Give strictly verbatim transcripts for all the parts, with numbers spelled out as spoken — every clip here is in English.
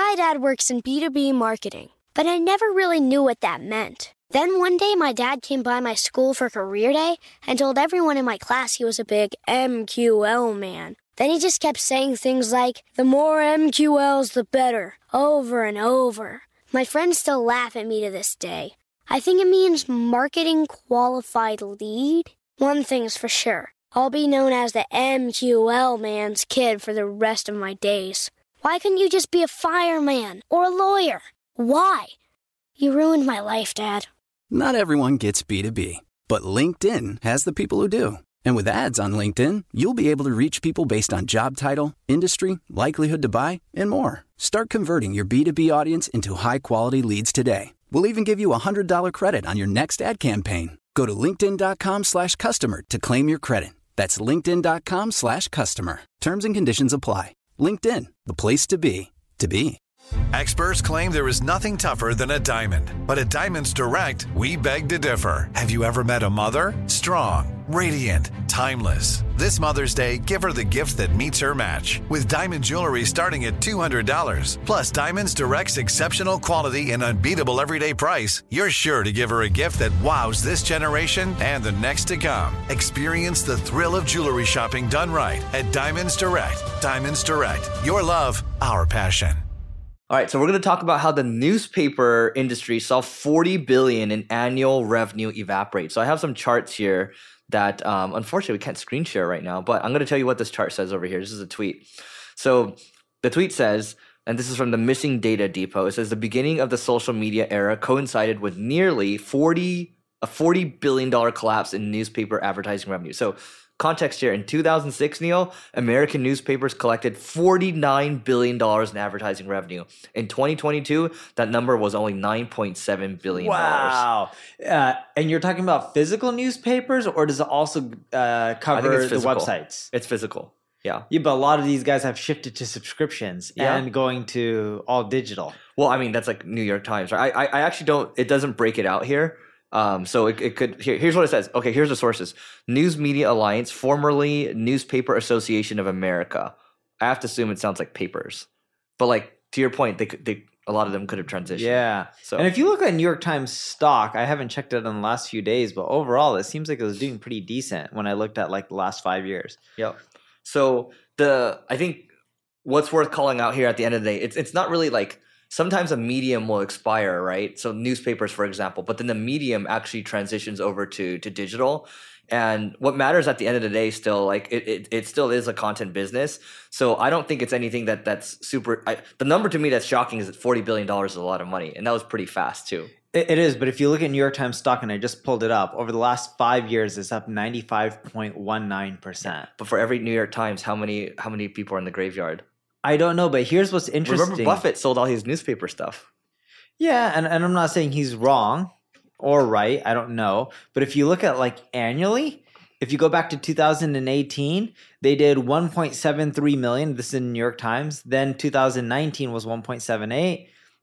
My dad works in B two B marketing, but I never really knew what that meant. Then one day my dad came by my school for career day and told everyone in my class he was a big M Q L man. Then he just kept saying things like, the more M Q Ls, the better, over and over. My friends still laugh at me to this day. I think it means marketing qualified lead. One thing's for sure. I'll be known as the M Q L man's kid for the rest of my days. Why couldn't you just be a fireman or a lawyer? Why? You ruined my life, Dad. Not everyone gets B two B, but LinkedIn has the people who do. And with ads on LinkedIn, you'll be able to reach people based on job title, industry, likelihood to buy, and more. Start converting your B two B audience into high-quality leads today. We'll even give you a one hundred dollars credit on your next ad campaign. Go to linkedin.com slash customer to claim your credit. That's linkedin.com slash customer. Terms and conditions apply. LinkedIn, the place to be, to be. Experts claim there is nothing tougher than a diamond. But at Diamonds Direct, we beg to differ. Have you ever met a mother? Strong, radiant, timeless. This Mother's Day, give her the gift that meets her match. With diamond jewelry starting at two hundred dollars. Plus Diamonds Direct's exceptional quality and unbeatable everyday price, you're sure to give her a gift that wows this generation and the next to come. Experience the thrill of jewelry shopping done right at Diamonds Direct. Diamonds Direct. Your love, our passion. All right, so we're going to talk about how the newspaper industry saw forty billion dollars in annual revenue evaporate. So I have some charts here that um, unfortunately we can't screen share right now, but I'm going to tell you what this chart says over here. This is a tweet. So the tweet says, and this is from the Missing Data Depot, it says the beginning of the social media era coincided with nearly forty a forty billion dollars collapse in newspaper advertising revenue. So context here, in two thousand six, Neil, American newspapers collected forty-nine billion dollars in advertising revenue. In twenty twenty-two, that number was only nine point seven billion dollars. Wow. Uh, and you're talking about physical newspapers, or does it also uh, cover the websites? It's physical, yeah. Yeah, but a lot of these guys have shifted to subscriptions yeah. and going to all digital. Well, I mean, that's like New York Times, right? I, I actually don't, it doesn't break it out here. Um, so it, it could, here, here's what it says. Okay, here's the sources. News Media Alliance, formerly Newspaper Association of America. I have to assume it sounds like papers. But like, to your point, they could, they, a lot of them could have transitioned. Yeah. So, and if you look at New York Times stock, I haven't checked it in the last few days, but overall, it seems like it was doing pretty decent when I looked at like the last five years. Yep. So the, I think what's worth calling out here at the end of the day, it's it's not really like, sometimes a medium will expire, right? So newspapers, for example, but then the medium actually transitions over to to digital. And what matters at the end of the day still, like it it, it still is a content business. So I don't think it's anything that that's super. I, the number to me that's shocking is that forty billion dollars is a lot of money. And that was pretty fast too. It, it is. But if you look at New York Times stock, and I just pulled it up, over the last five years, it's up ninety-five point one nine percent. But for every New York Times, how many how many people are in the graveyard? I don't know, but here's what's interesting. Remember, Buffett sold all his newspaper stuff. Yeah, and, and I'm not saying he's wrong or right. I don't know. But if you look at like annually, if you go back to two thousand eighteen, they did one point seven three million. This is in New York Times. Then two thousand nineteen was one point seven eight.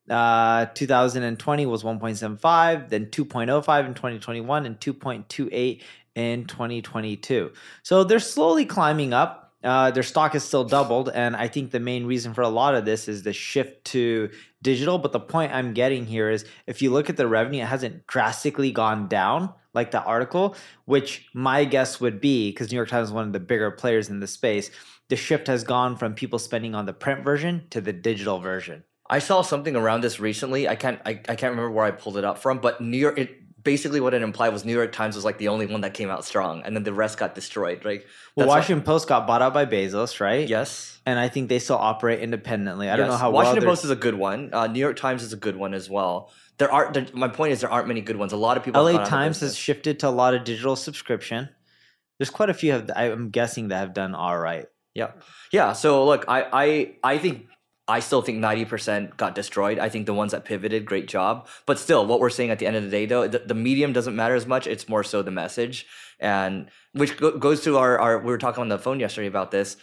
Uh, two thousand twenty was one point seven five. Then two point oh five in twenty twenty-one and two point two eight in twenty twenty-two. So they're slowly climbing up. Uh, their stock is still doubled, and I think the main reason for a lot of this is the shift to digital. But the point I'm getting here is if you look at the revenue, it hasn't drastically gone down like the article, which my guess would be, because New York Times is one of the bigger players in the space, the shift has gone from people spending on the print version to the digital version. I saw something around this recently. I can't I, I can't remember where I pulled it up from, but New York it basically what it implied was New York Times was like the only one that came out strong, and then the rest got destroyed. Right? Well, Washington what, Post got bought out by Bezos, right? Yes. And I think they still operate independently. I yes. don't know how Washington well Post is a good one. Uh, New York Times is a good one as well. There are there, my point is there aren't many good ones. A lot of people. L A Times has shifted to a lot of digital subscription. There's quite a few have I'm guessing that have done all right. Yeah, yeah. So look, I I I think. I still think ninety percent got destroyed. I think the ones that pivoted, great job. But still, what we're saying at the end of the day, though, the, the medium doesn't matter as much. It's more so the message. And which go, goes to our, our, we were talking on the phone yesterday about this.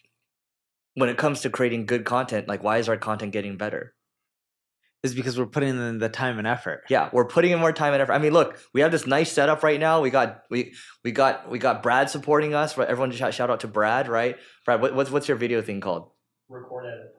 When it comes to creating good content, like why is our content getting better? Is because we're putting in the time and effort. Yeah, we're putting in more time and effort. I mean, look, we have this nice setup right now. We got we we got we got Brad supporting us. Everyone shout, shout out to Brad, right? Brad, what, what's what's your video thing called? Record Edit Podcast.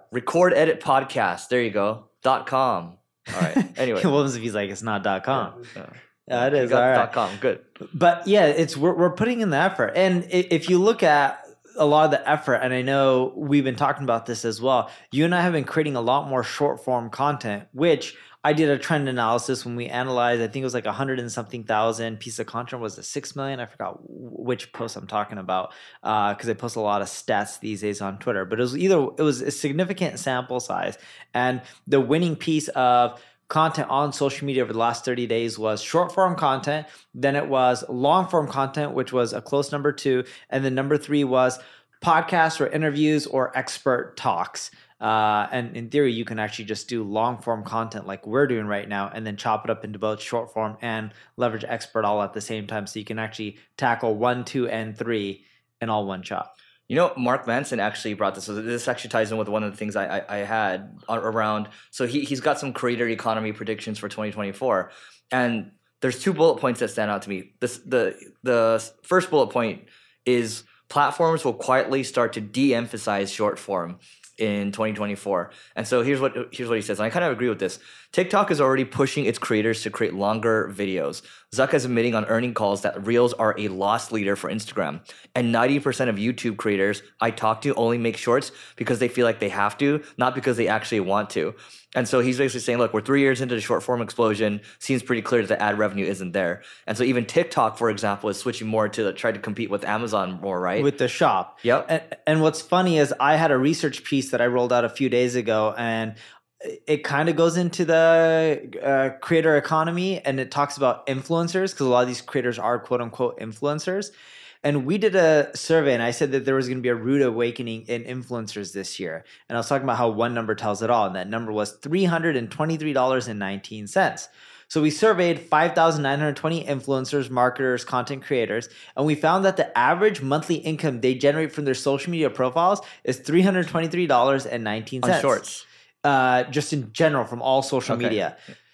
Record Edit Podcast. There you go. Dot com. All right. Anyway. What was if he's like, it's not dot com? Yeah. Yeah, it You is. got All right. dot com. Good. But yeah, it's we're, we're putting in the effort. And i- if you look at a lot of the effort, and I know we've been talking about this as well, you and I have been creating a lot more short form content, which I did a trend analysis when we analyzed, I think it was like a hundred and something thousand piece of content. Was it six million? I forgot which post I'm talking about because uh, I post a lot of stats these days on Twitter. But it was either, it was a significant sample size. And the winning piece of content on social media over the last thirty days was short form content. Then it was long form content, which was a close number two. And then number three was podcasts or interviews or expert talks. Uh, and in theory, you can actually just do long form content like we're doing right now, and then chop it up into both short form and leverage expert all at the same time. So you can actually tackle one, two, and three in all one chop. You know, Mark Manson actually brought this. So this actually ties in with one of the things I, I, I had around. So he, he's got some creator economy predictions for twenty twenty-four. And there's two bullet points that stand out to me. This, the, the first bullet point is platforms will quietly start to de-emphasize short form in twenty twenty-four. And so here's what here's what he says. And I kind of agree with this. TikTok is already pushing its creators to create longer videos. Zuck is admitting on earning calls that Reels are a loss leader for Instagram. And ninety percent of YouTube creators I talk to only make shorts because they feel like they have to, not because they actually want to. And so he's basically saying, look, we're three years into the short form explosion. Seems pretty clear that the ad revenue isn't there. And so even TikTok, for example, is switching more to try to compete with Amazon more, right? With the shop. Yep. And, and what's funny is I had a research piece that I rolled out a few days ago, and it kind of goes into the uh, creator economy, and it talks about influencers because a lot of these creators are quote unquote influencers. And we did a survey, and I said that there was going to be a rude awakening in influencers this year. And I was talking about how one number tells it all, and that number was three hundred twenty-three dollars and nineteen cents. So we surveyed five thousand nine hundred twenty influencers, marketers, content creators, and we found that the average monthly income they generate from their social media profiles is three hundred twenty-three dollars and nineteen cents. On shorts. Uh, just in general from all social Okay. media.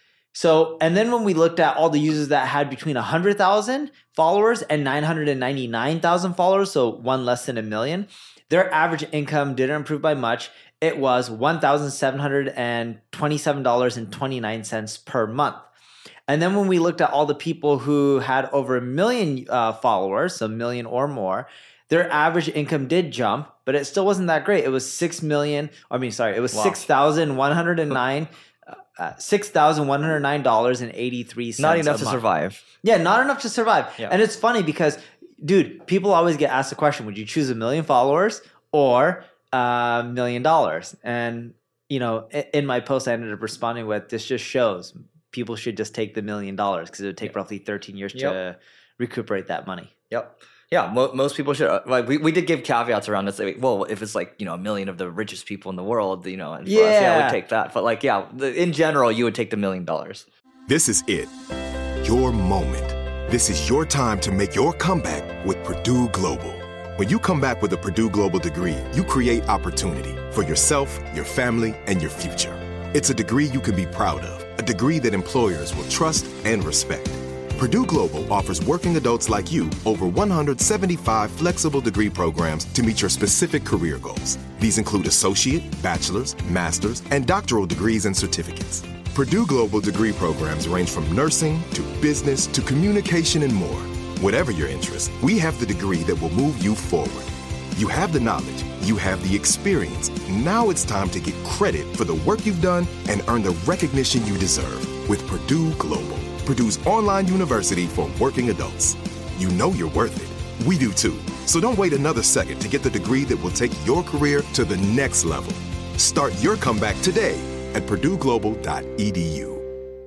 So, and then when we looked at all the users that had between one hundred thousand followers and nine hundred ninety-nine thousand followers, so one less than a million, their average income didn't improve by much. It was one thousand seven hundred twenty-seven dollars and twenty-nine cents per month. And then when we looked at all the people who had over a million uh, followers, so a million or more, their average income did jump, but it still wasn't that great. It was six million. I mean, sorry, it was Wow. six thousand one hundred nine. Uh, six thousand one hundred nine dollars and eighty-three cents. Not enough a to month. survive. Yeah, not enough to survive. Yeah. And it's funny because, dude, people always get asked the question: would you choose a million followers or a million dollars? And you know, in, in my post, I ended up responding with, "This just shows people should just take the million dollars because it would take Yep. roughly thirteen years Yep. to recuperate that money." Yep. Yeah, mo- most people should. uh, Like we, we did give caveats around this. Like, well, if it's like you know a million of the richest people in the world, you know, and for us, yeah, Yeah. we'd take that. But like, yeah, the, in general, you would take the million dollars. This is it. Your moment. This is your time to make your comeback with Purdue Global. When you come back with a Purdue Global degree, you create opportunity for yourself, your family, and your future. It's a degree you can be proud of, a degree that employers will trust and respect. Purdue Global offers working adults like you over one hundred seventy-five flexible degree programs to meet your specific career goals. These include associate, bachelor's, master's, and doctoral degrees and certificates. Purdue Global degree programs range from nursing to business to communication and more. Whatever your interest, we have the degree that will move you forward. You have the knowledge, you have the experience. Now it's time to get credit for the work you've done and earn the recognition you deserve with Purdue Global, Purdue's online university for working adults. You know you're worth it. We do too. So don't wait another second to get the degree that will take your career to the next level. Start your comeback today at purdue global dot e d u.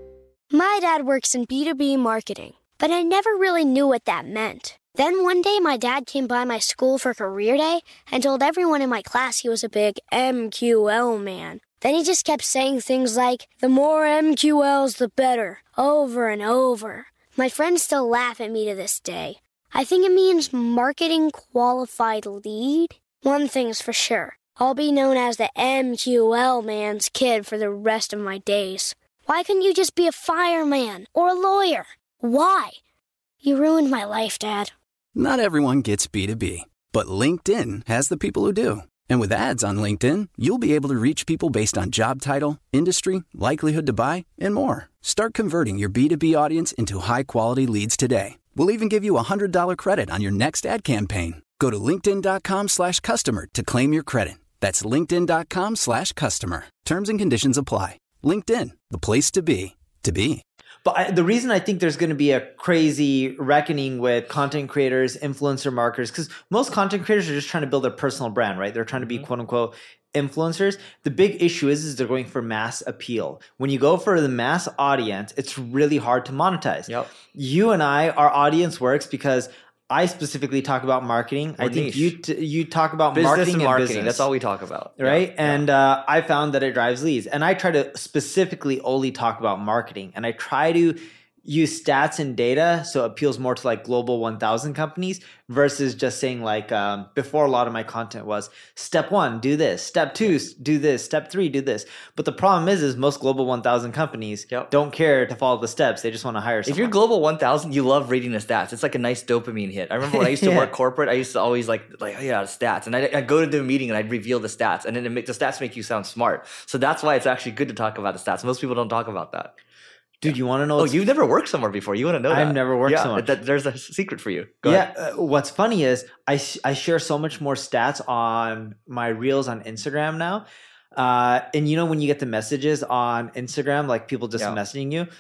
My dad works in B two B marketing, but I never really knew what that meant. Then one day my dad came by my school for career day and told everyone in my class he was a big M Q L man. Then he just kept saying things like, the more M Q Ls, the better, over and over. My friends still laugh at me to this day. I think it means marketing qualified lead. One thing's for sure. I'll be known as the M Q L man's kid for the rest of my days. Why couldn't you just be a fireman or a lawyer? Why? You ruined my life, Dad. Not everyone gets B two B, but LinkedIn has the people who do. And with ads on LinkedIn, you'll be able to reach people based on job title, industry, likelihood to buy, and more. Start converting your B two B audience into high-quality leads today. We'll even give you a one hundred dollars credit on your next ad campaign. Go to linkedin.com slash customer to claim your credit. That's linkedin.com slash customer. Terms and conditions apply. LinkedIn, the place to be, to be. But I, the reason I think there's going to be a crazy reckoning with content creators, influencer marketers, because most content creators are just trying to build their personal brand, right? They're trying to be quote unquote influencers. The big issue is, is they're going for mass appeal. When you go for the mass audience, it's really hard to monetize. Yep. You and I, our audience works because I specifically talk about marketing. We're I think niche. you t- you talk about Business marketing and and marketing. business. That's all we talk about. Right. Yeah. And uh, I found that it drives leads. And I try to specifically only talk about marketing. And I try to use stats and data so it appeals more to like global one thousand companies versus just saying like um, before a lot of my content was step one, do this, step two, do this, step three, do this. But the problem is, is most global one thousand companies Yep. don't care to follow the steps. They just want to hire someone. If you're global one thousand, you love reading the stats. It's like a nice dopamine hit. I remember when I used to Yeah. work corporate, I used to always like, like oh yeah, stats. And I'd, I'd go to the meeting and I'd reveal the stats. And then it make, the stats make you sound smart. So that's why it's actually good to talk about the stats. Most people don't talk about that. Dude, you want to know? Oh, what's you've never worked somewhere before. You want to know that. I've never worked yeah, somewhere. That, there's a secret for you. Go yeah, ahead. uh, what's funny is I, s- I share so much more stats on my reels on Instagram now. Uh, and you know, when you get the messages on Instagram, like people just Yeah. messaging you,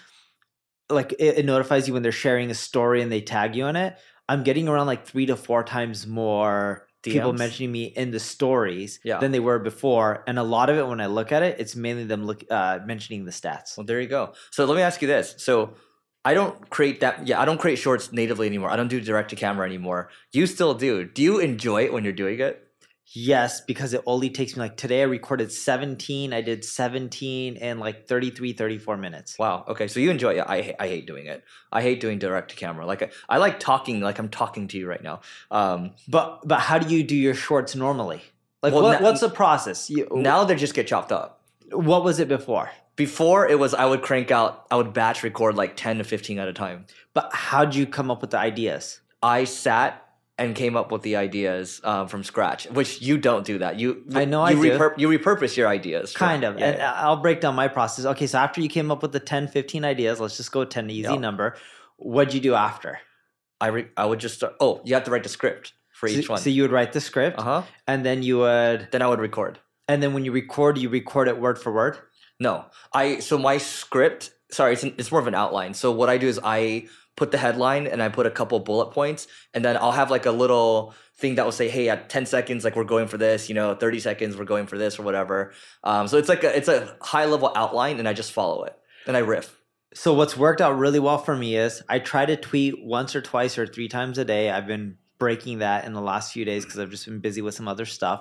like it, it notifies you when they're sharing a story and they tag you on it. I'm getting around like three to four times more people D Ms? mentioning me in the stories Yeah. than they were before. And a lot of it, when I look at it, it's mainly them look uh, mentioning the stats. Well, there you go. So let me ask you this. So I don't create that. Yeah, I don't create shorts natively anymore. I don't do direct to camera anymore. You still do. Do you enjoy it when you're doing it? Yes, because it only takes me like today I recorded seventeen. I did seventeen in like thirty-three, thirty-four minutes. Wow. Okay. So you enjoy it. I, I hate doing it. I hate doing direct to camera. Like I, I like talking like I'm talking to you right now. Um, But but how do you do your shorts normally? Like Well, what, na- what's the process? You, now they just get chopped up. what was it before? Before it was I would crank out, I would batch record like ten to fifteen at a time. But how'd you come up with the ideas? I sat and came up with the ideas um, from scratch, which you don't do that. You I know I you do. repur- you repurpose your ideas. Kind of. Yeah, and yeah. I'll break down my process. Okay, so after you came up with the ten, fifteen ideas, let's just go ten, easy Yep. number. What'd you do after? I re- I would just start. Oh, you have to write the script for each so, one. so you would write the script uh huh. and then you would, Then I would record. and then when you record, you record it word for word. No, I so my script. Sorry, it's an, it's more of an outline. So what I do is I put the headline and I put a couple bullet points, and then I'll have like a little thing that will say, "Hey, at ten seconds, like we're going for this. You know, thirty seconds, we're going for this, or whatever." Um, so it's like a, it's a high level outline, and I just follow it, and I riff. So what's worked out really well for me is I try to tweet once or twice or three times a day. I've been breaking that in the last few days because I've just been busy with some other stuff.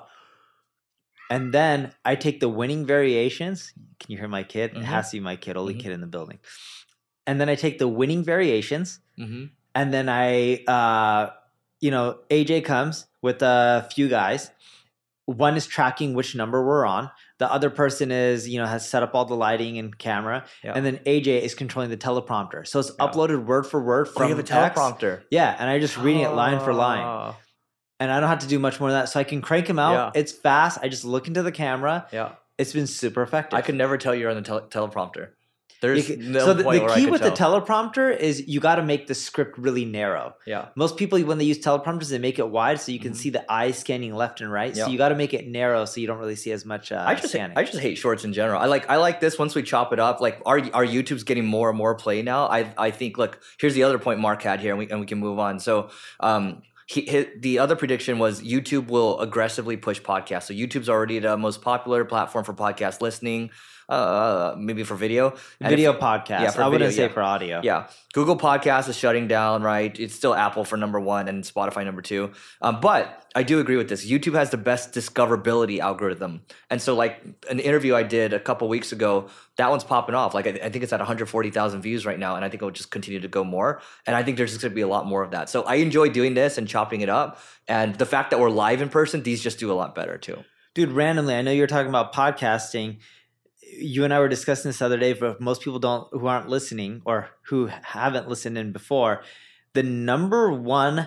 And then I take the winning variations. Can you hear my kid? Mhm. It has to be my kid, only Mhm. kid in the building. And then I take the winning variations, Mm-hmm. and then I, uh, you know, A J comes with a few guys. One is tracking which number we're on. The other person is, you know, has set up all the lighting and camera. Yeah. And then A J is controlling the teleprompter. So it's Yeah. uploaded word for word Oh, from you have a text. teleprompter. Yeah, and I just reading it line for line. Ah, And I don't have to do much more than that. So I can crank them out. Yeah. It's fast. I just look into the camera. Yeah, It's been super effective. I could never tell you're on the tele- teleprompter. You There's can- no so the, point the where I key could with tell. the teleprompter is you got to make the script really narrow. Yeah. Most people, when they use teleprompters, they make it wide so you can Mhm. see the eyes scanning left and right. Yeah. So you got to make it narrow so you don't really see as much uh, I just scanning. I just hate shorts in general. I like I like this once we chop it up. Like our our YouTube's getting more and more play now. I I think look, here's the other point Mark had here, and we and we can move on. So um he, he the other prediction was YouTube will aggressively push podcasts. So YouTube's already the most popular platform for podcast listening. Uh, maybe for video. And Video if- podcast. yeah, for I wouldn't video, say yeah. for audio. Yeah, Google Podcast is shutting down, right? It's still Apple for number one and Spotify number two. Um, but I do agree with this. YouTube has the best discoverability algorithm. And so like an interview I did a couple weeks ago, that one's popping off. Like I, I think it's at one hundred forty thousand views right now, and I think it'll just continue to go more. And I think there's just going to be a lot more of that. So I enjoy doing this and chopping it up. And the fact that we're live in person, these just do a lot better too. Dude, randomly, I know you're talking about podcasting. You and I were discussing this the other day, but most people don't, who aren't listening or who haven't listened in before, the number one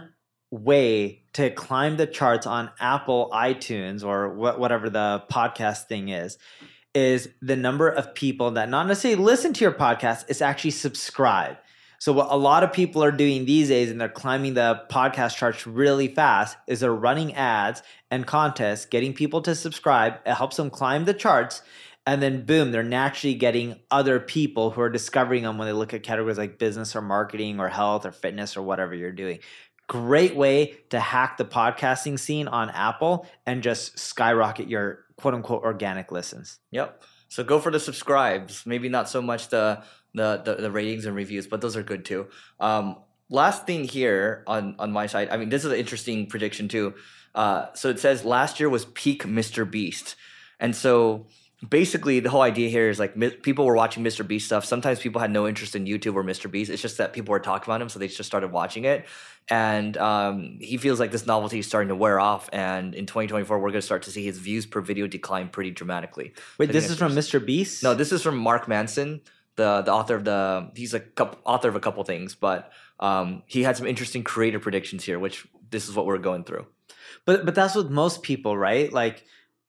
way to climb the charts on Apple iTunes or wh- whatever the podcast thing is, is the number of people that not necessarily listen to your podcast, is actually subscribe. So what a lot of people are doing these days, and they're climbing the podcast charts really fast, is they're running ads and contests, getting people to subscribe. It helps them climb the charts. And then boom, they're naturally getting other people who are discovering them when they look at categories like business or marketing or health or fitness or whatever you're doing. Great way to hack the podcasting scene on Apple and just skyrocket your quote unquote organic listens. Yep. So go for the subscribes. Maybe not so much the the the, the ratings and reviews, but those are good too. Um, last thing here on, on my side, I mean, this is an interesting prediction too. Uh, so it says last year was peak Mister Beast. And so basically the whole idea here is like mi- people were watching Mister Beast stuff. Sometimes people had no interest in YouTube or Mister Beast. It's just that people were talking about him, so they just started watching it. And um, he feels like this novelty is starting to wear off. And in twenty twenty-four, we're going to start to see his views per video decline pretty dramatically. Wait, So this is from Mister Beast? No, this is from Mark Manson, the the author of the. He's a couple, author of a couple things, but um, he had some interesting creator predictions here, which this is what we're going through. But but that's with most people, right? Like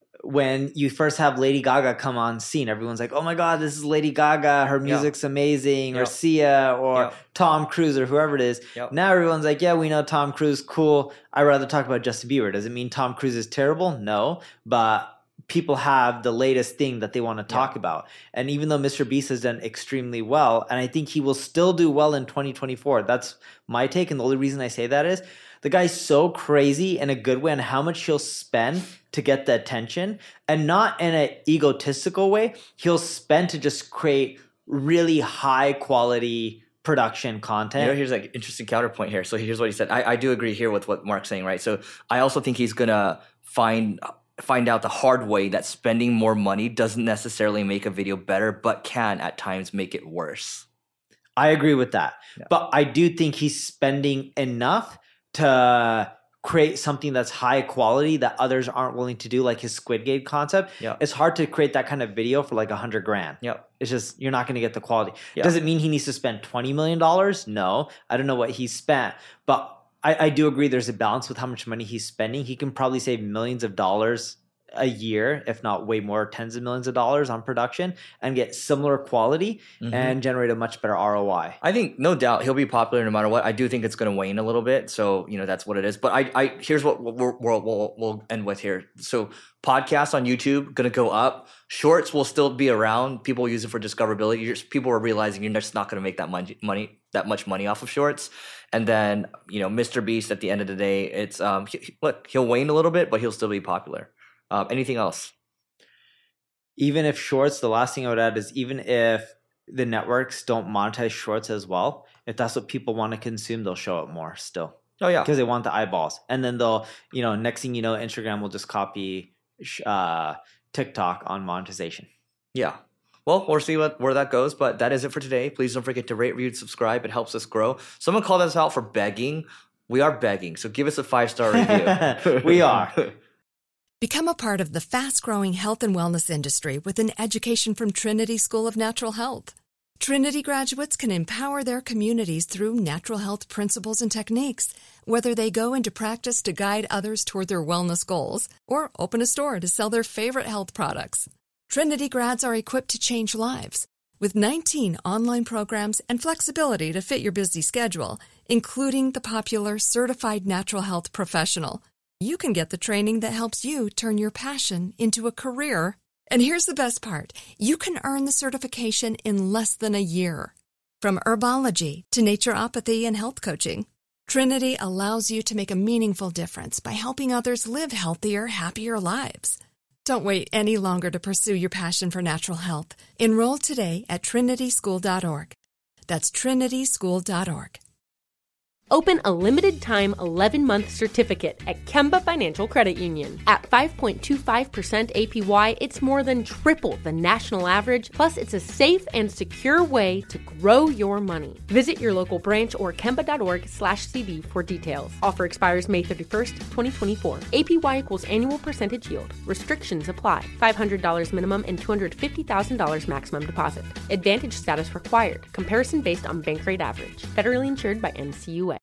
when you first have Lady Gaga come on scene, everyone's like, oh my God, this is Lady Gaga. Her music's yeah. amazing. Yep. Or Sia or Yep. Tom Cruise or whoever it is. Yep. Now everyone's like, yeah, we know Tom Cruise. Cool. I'd rather talk about Justin Bieber. Does it mean Tom Cruise is terrible? No. But people have the latest thing that they want to talk Yeah. about. And even though Mister Beast has done extremely well, and I think he will still do well in twenty twenty-four, that's my take. And the only reason I say that is the guy's so crazy in a good way on how much he'll spend to get the attention, and not in an egotistical way. He'll spend to just create really high quality production content. You know, here's like interesting counterpoint here. So here's what he said. I, I do agree here with what Mark's saying, right? So I also think he's gonna find find out the hard way that spending more money doesn't necessarily make a video better, but can at times make it worse. I agree with that. Yeah. But I do think he's spending enough to create something that's high quality that others aren't willing to do, like his Squid Game concept. Yeah. It's hard to create that kind of video for like a hundred grand. Yep. It's just, you're not going to get the quality. Yeah. Does it mean he needs to spend twenty million dollars? No, I don't know what he spent, but I, I do agree there's a balance with how much money he's spending. He can probably save millions of dollars a year, if not way more, tens of millions of dollars on production, and get similar quality Mhm. and generate a much better R O I. I think no doubt he'll be popular no matter what. I do think it's going to wane a little bit, so you know that's what it is. But I, I here's what we're, we're, we'll we'll end with here. So podcasts on YouTube going to go up. Shorts will still be around. People use it for discoverability. You're just, people are realizing you're just not going to make that money money that much money off of shorts. And then you know Mister Beast at the end of the day, it's um he, look he'll wane a little bit, but he'll still be popular. Um, anything else? Even if shorts, the last thing I would add is even if the networks don't monetize shorts as well, if that's what people want to consume, they'll show it more still. Oh yeah, Because they want the eyeballs. And then they'll, you know, next thing you know, Instagram will just copy uh, TikTok on monetization. yeah. Well, we'll see what where that goes, but that is it for today. Please don't forget to rate, review, and subscribe. It helps us grow. Someone called us out for begging. We are begging, so give us a five-star review. We are. Become a part of the fast-growing health and wellness industry with an education from Trinity School of Natural Health. Trinity graduates can empower their communities through natural health principles and techniques, whether they go into practice to guide others toward their wellness goals or open a store to sell their favorite health products. Trinity grads are equipped to change lives with nineteen online programs and flexibility to fit your busy schedule, including the popular Certified Natural Health Professional. You can get the training that helps you turn your passion into a career. And here's the best part. You can earn the certification in less than a year. From herbology to naturopathy and health coaching, Trinity allows you to make a meaningful difference by helping others live healthier, happier lives. Don't wait any longer to pursue your passion for natural health. Enroll today at trinity school dot org. That's trinity school dot org. Open a limited-time eleven-month certificate at Kemba Financial Credit Union. At five point two five percent A P Y, it's more than triple the national average, plus it's a safe and secure way to grow your money. Visit your local branch or kemba dot org slash C D for details. Offer expires May thirty-first, twenty twenty-four. A P Y equals annual percentage yield. Restrictions apply. five hundred dollars minimum and two hundred fifty thousand dollars maximum deposit. Advantage status required. Comparison based on bank rate average. Federally insured by N C U A.